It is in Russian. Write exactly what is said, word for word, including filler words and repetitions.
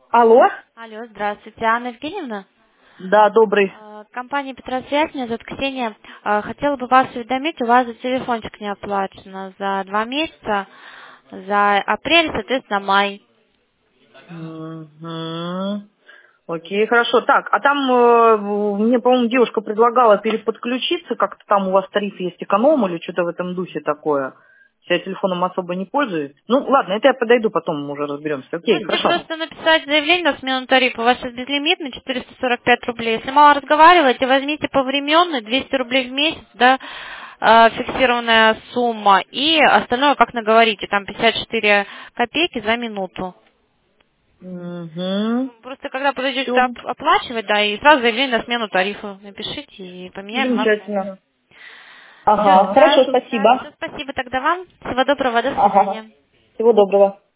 Алло? Алло, здравствуйте, Анна Евгеньевна. Да, добрый. Э, Компания Петросвязь, меня зовут Ксения. Э, Хотела бы вас уведомить, у вас за телефончик не оплачено за два месяца, за апрель, соответственно, май. Угу. Окей, хорошо. Так, а там э, мне, по-моему, девушка предлагала переподключиться, как-то там у вас тариф есть эконом или что-то в этом духе такое. Я телефоном особо не пользуюсь. Ну, ладно, это я подойду, потом мы уже разберемся. Окей, Можете хорошо. просто написать заявление на смену тарифа, у вас сейчас безлимитный, четыреста сорок пять рублей. Если мало разговариваете, возьмите повременный, двести рублей в месяц, да, э, фиксированная сумма, и остальное, как наговорите, там пятьдесят четыре копейки за минуту. Угу. Просто когда подойдете Все. оп- оплачивать, да, и сразу заявление на смену тарифа напишите и поменяем вам. Замечательно. Все, Ага, да, хорошо, да, спасибо. все, спасибо тогда вам. Всего доброго, до Ага. свидания. Всего доброго.